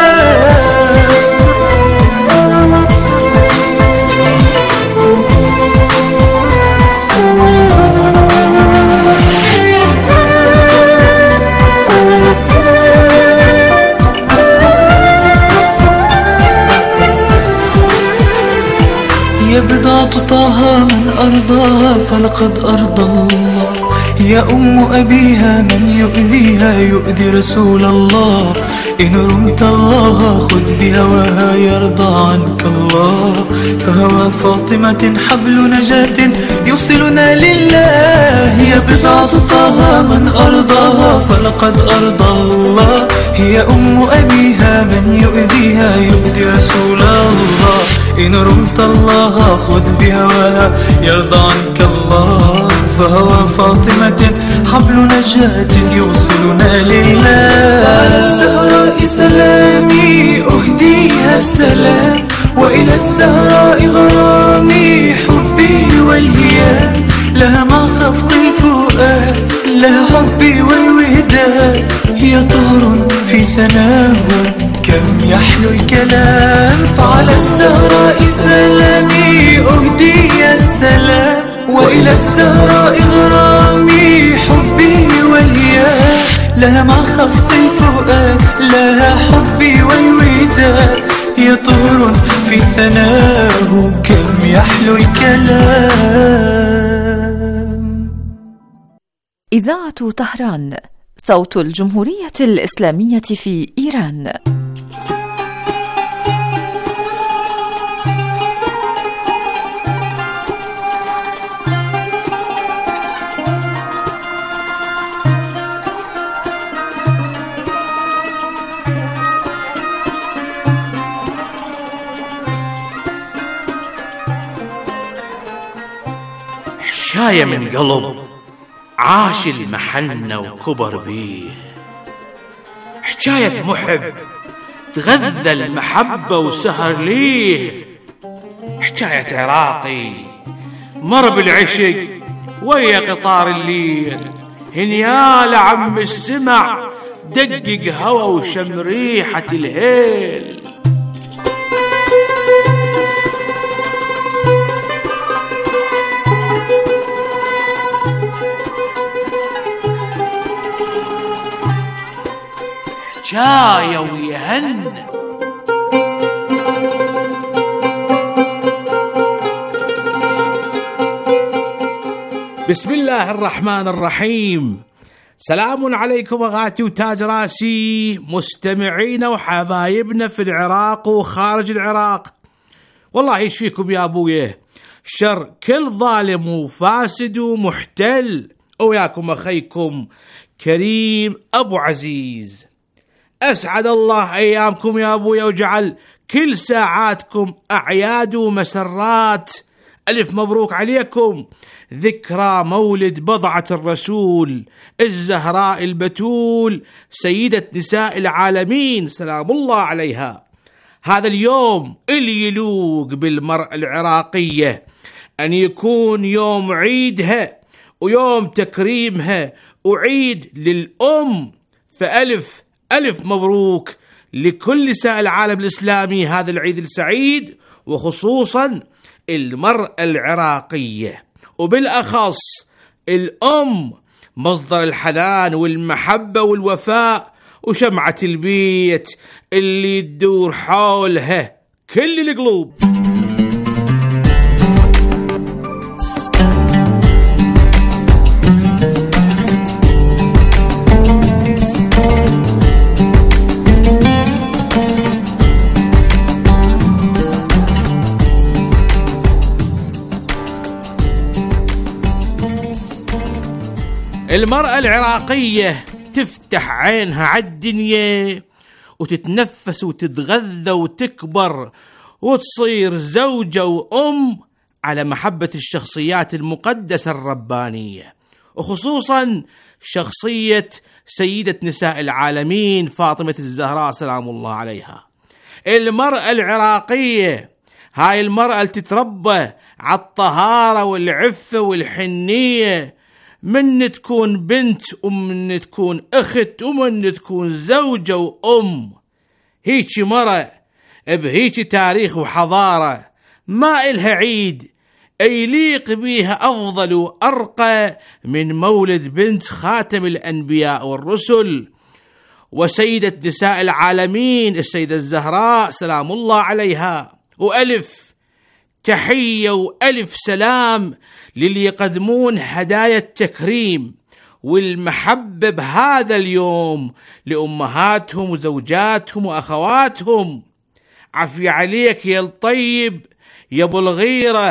يا بضعة طه من أرضاها فلقد أرضى الله. يا أم أبيها من يؤذيها يؤذي رسول الله. إن رمت الله خذ بهواها يرضى عنك الله. فهوى فاطمة حبل نجاة يوصلنا لله. يا هي بضعة طه من أرضاها فلقد أرضى الله. هي أم أبيها من يؤذيها يؤذي رسول الله. إن رمت الله خذ بهواها يرضى عنك الله. فهوى فاطمة حبل نجاة يوصلنا لله. وعلى الزهراء سلامي أهديها السلام. وإلى الزهراء غرامي حبي والهيام. لها مع خفق الفؤاد لها حبي والوداد. هي طهر في ثناه كم يحلو الكلام. فعلى الزهراء سلامي أهدي السلام. وإلى الزهراء غرامي حبي والهيام. لها مع خفق الفؤاد لها حبي والوداد. هي طهر في ثناه كم يحلو الكلام. إذاعة طهران صوت الجمهورية الإسلامية في إيران. حشاية من قلب عاش المحنة وكبر بيه. حكاية محب تغذى المحبة وسهر ليه. حكاية عراقي مر بالعشق ويا قطار الليل. هنيال عم السمع دقق هوا وشم ريحة الهيل. حكاية ويهن. بسم الله الرحمن الرحيم. سلام عليكم أغاتي وتاج راسي مستمعينا وحبايبنا في العراق وخارج العراق. والله ايش فيكم يا ابويه؟ شر كل ظالم وفاسد ومحتل. وياكم اخيكم كريم ابو عزيز. أسعد الله أيامكم يا أبويا وجعل كل ساعاتكم أعياد ومسرات. ألف مبروك عليكم ذكرى مولد بضعة الرسول الزهراء البتول سيدة نساء العالمين سلام الله عليها. هذا اليوم اللي يلوق بالمرأة العراقية أن يكون يوم عيدها ويوم تكريمها وعيد للأم. فألف ألف مبروك لكل نساء العالم الإسلامي هذا العيد السعيد، وخصوصا المرأة العراقية وبالأخص الأم مصدر الحنان والمحبة والوفاء وشمعة البيت اللي تدور حولها كل القلوب. المرأة العراقية تفتح عينها عالدنيا وتتنفس وتتغذى وتكبر وتصير زوجة وأم على محبة الشخصيات المقدسة الربانية، وخصوصا شخصية سيدة نساء العالمين فاطمة الزهراء سلام الله عليها. المرأة العراقية هاي المرأة اللي تتربى على الطهارة والعفة والحنية، من تكون بنت ومن تكون أخت ومن تكون زوجة وأم. هيك مرة بهيك تاريخ وحضارة ما إلها عيد يليق بيها أفضل وأرقى من مولد بنت خاتم الأنبياء والرسل وسيدة نساء العالمين السيدة الزهراء سلام الله عليها. وألف تحية وألف سلام للي يقدمون هدايا التكريم والمحبة بهذا اليوم لأمهاتهم وزوجاتهم وأخواتهم. عفي عليك يا الطيب يا أبو الغيرة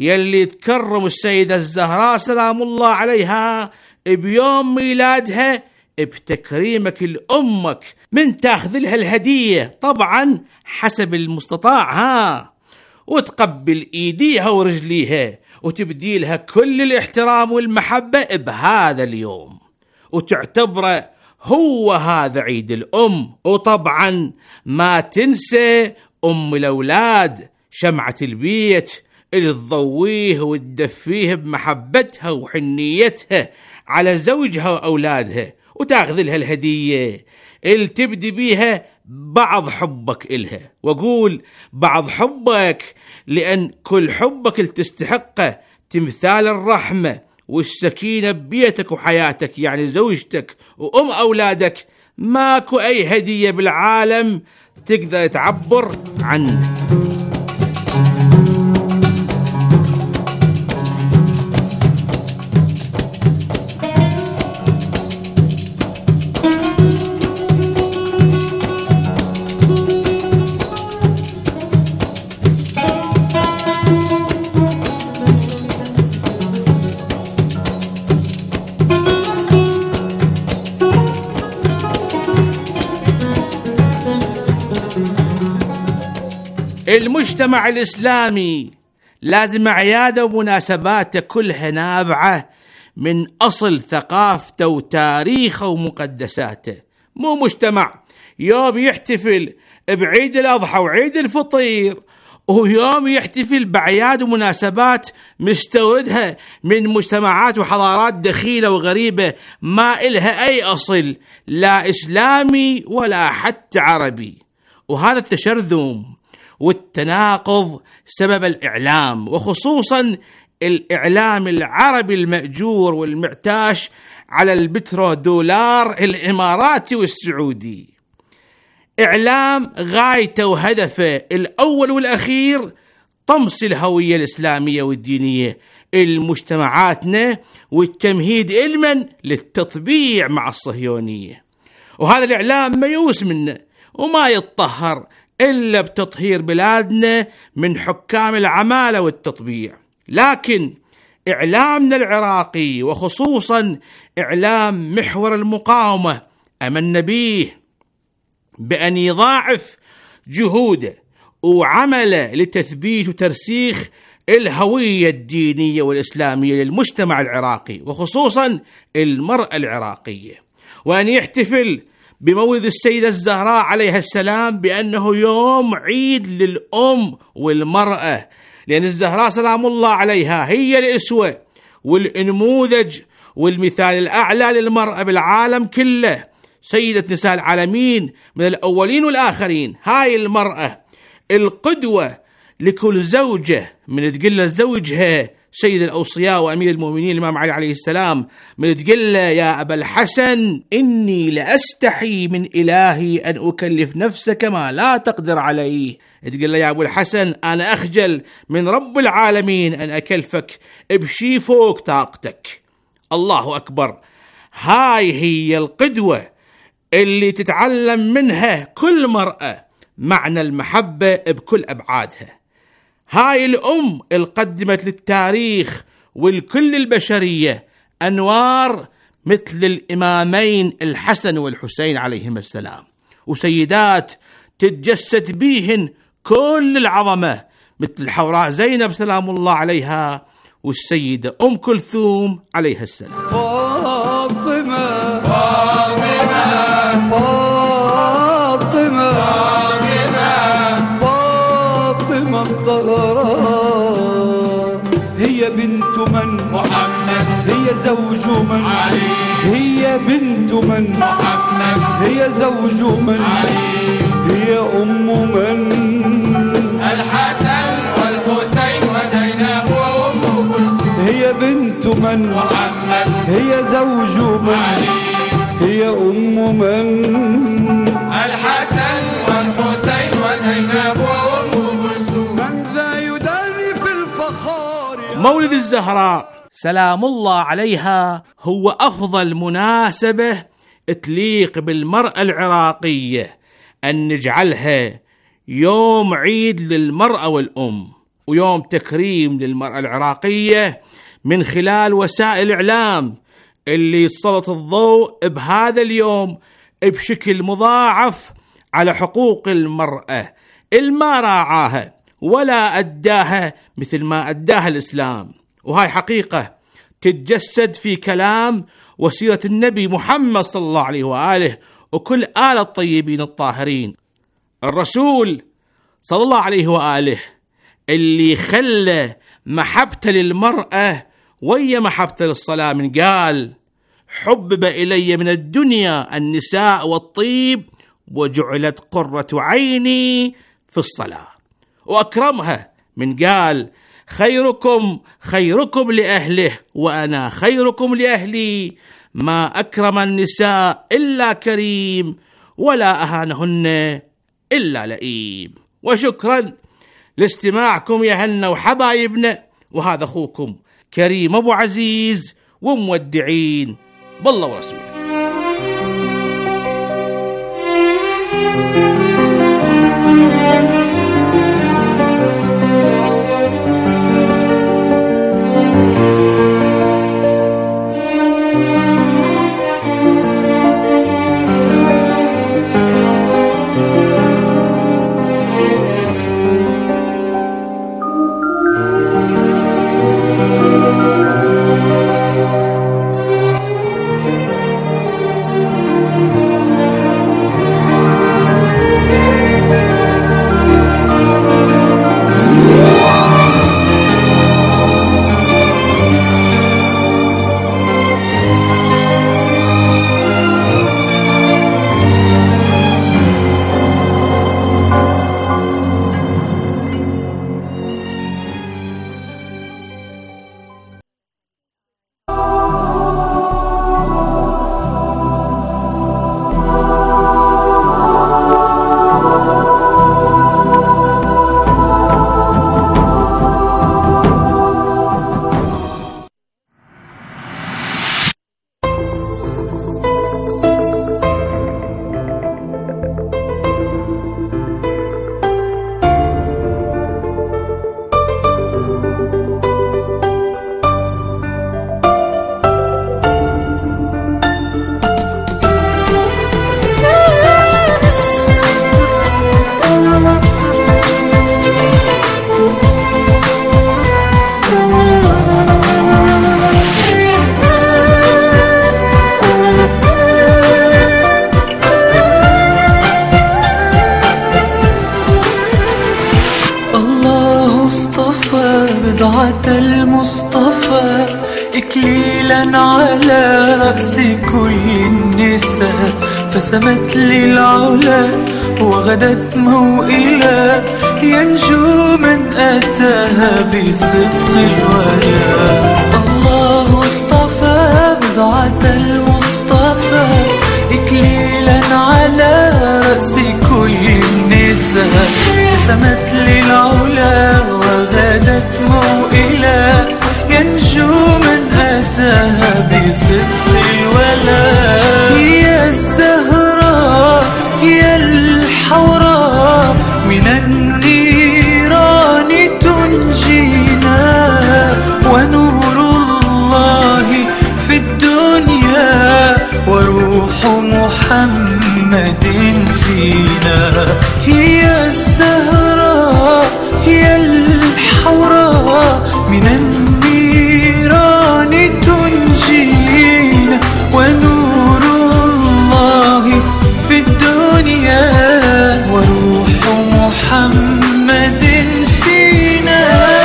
يلي تكرم السيدة الزهراء سلام الله عليها بيوم ميلادها بتكريمك لأمك من تاخذ لها الهدية، طبعا حسب المستطاع، ها، وتقبل إيديها ورجليها وتبدي لها كل الاحترام والمحبة بهذا اليوم، وتعتبره هو هذا عيد الأم. وطبعا ما تنسى أم الأولاد، شمعة البيت اللي تضويه وتدفيه بمحبتها وحنيتها على زوجها وأولادها، وتاخذ لها الهدية اللي تبدي بيها بعض حبك إلها. وأقول بعض حبك لأن كل حبك اللي تستحقه تمثال الرحمة والسكينة ببيتك وحياتك، يعني زوجتك وأم أولادك، ماكو أي هدية بالعالم تقدر تعبر عنه. المجتمع الإسلامي لازم أعياده ومناسباته كلها نابعة من أصل ثقافته وتاريخه ومقدساته، مو مجتمع يوم يحتفل بعيد الأضحى وعيد الفطير ويوم يحتفل بأعياد ومناسبات مستوردها من مجتمعات وحضارات دخيلة وغريبة ما إلها أي أصل، لا إسلامي ولا حتى عربي. وهذا التشرذم والتناقض سبب الإعلام، وخصوصا الإعلام العربي المأجور والمعتاش على البترو دولار الإماراتي والسعودي. إعلام غايته وهدفه الأول والأخير طمس الهوية الإسلامية والدينية المجتمعاتنا والتمهيد إلمن للتطبيع مع الصهيونية. وهذا الإعلام ميؤوس منه وما يتطهر إلا بتطهير بلادنا من حكام العمالة والتطبيع. لكن إعلامنا العراقي وخصوصا إعلام محور المقاومة أمن به بأن يضاعف جهوده وعمله لتثبيت وترسيخ الهوية الدينية والإسلامية للمجتمع العراقي وخصوصا المرأة العراقية، وأن يحتفل بمولد السيدة الزهراء عليها السلام بأنه يوم عيد للأم والمرأة، لأن الزهراء سلام الله عليها هي الأسوة والنموذج والمثال الأعلى للمرأة بالعالم كله، سيدة نساء العالمين من الأولين والآخرين. هاي المرأة القدوة لكل زوجة، من تقول لزوجها سيد الأوصياء وأمير المؤمنين الإمام علي عليه السلام، من تقول له يا أبا الحسن إني لأستحي من إلهي أن أكلف نفسك ما لا تقدر عليه، تقول له يا أبو الحسن أنا أخجل من رب العالمين أن أكلفك بشي فوق طاقتك. الله أكبر. هاي هي القدوة اللي تتعلم منها كل مرأة معنى المحبة بكل أبعادها. هاي الأم اللي قدمت للتاريخ والكل البشرية أنوار مثل الإمامين الحسن والحسين عليهم السلام، وسيدات تتجسد بيهن كل العظمة مثل الحوراء زينب سلام الله عليها والسيدة أم كلثوم عليها السلام. فاطمة فاطمة فاطمة فاطمة الزهراء هي بنت من؟ محمد. هي زوج من؟ علي. هي بنت من؟ محمد. هي زوج من؟ علي. هي أم من؟ الحسن والحسين وزينب وأم كلثوم. هي بنت من؟ محمد. هي زوج من؟ علي. هي أم من؟ الحسن والحسين وزينب وأم كلثوم. من ذا يداني في الفخار؟ مولد الزهراء سلام الله عليها هو أفضل مناسبة تليق بالمرأة العراقية أن نجعلها يوم عيد للمرأة والأم، ويوم تكريم للمرأة العراقية من خلال وسائل الإعلام اللي سلط الضوء بهذا اليوم بشكل مضاعف على حقوق المرأة الما راعاها ولا أداها مثل ما أداها الإسلام. وهاي حقيقة تتجسد في كلام وسيرة النبي محمد صلى الله عليه وآله وكل آل الطيبين الطاهرين. الرسول صلى الله عليه وآله اللي خلى محبته للمرأة ويا محبته للصلاة، من قال حبب إلي من الدنيا النساء والطيب وجعلت قرة عيني في الصلاة، وأكرمها من قال خيركم خيركم لأهله وأنا خيركم لأهلي، ما أكرم النساء إلا كريم ولا أهانهن إلا لئيم. وشكرا لاستماعكم يا هنا وحبايبنا، وهذا أخوكم كريم أبو عزيز ومودعين بالله ورسوله. المصطفى إكليلا على رأس كل النساء، فسمت للعلا وغدت موئلا، ينجو من أتاها بصدق الولاء. الله اصطفى بضعة المصطفى إكليلا على رأس كل النساء، فسمت للعلا وغدت موئلا، ينجو من أتاها بصدق الولاء. هي الزهراء هي الحوراء من النيران تنجينا، ونور الله في الدنيا وروح محمد فينا. هي الزهراء هي الحوراء من النيران تنجينا، ونور الله في الدنيا وروح محمد فينا.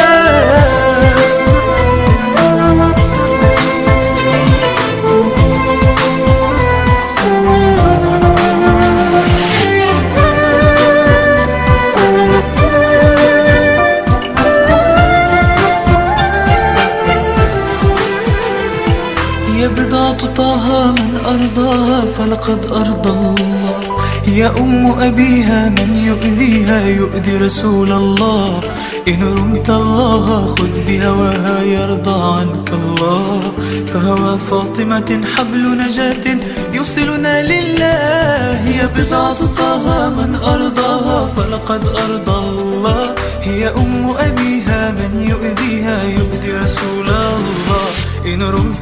يا بضعة طه من أرضاها فلقد أرضى الله، يا أم أبيها من يؤذيها يؤذي رسول الله. إن رمت الله خذ بهواها يرضى عنك الله، فهوى فاطمة حبل نجاة يوصلنا لله. يا بضعة طه من أرضاها فلقد أرضى الله، هي أم أبيها أبيها من يؤذيها يؤذي رسول الله. إن رمت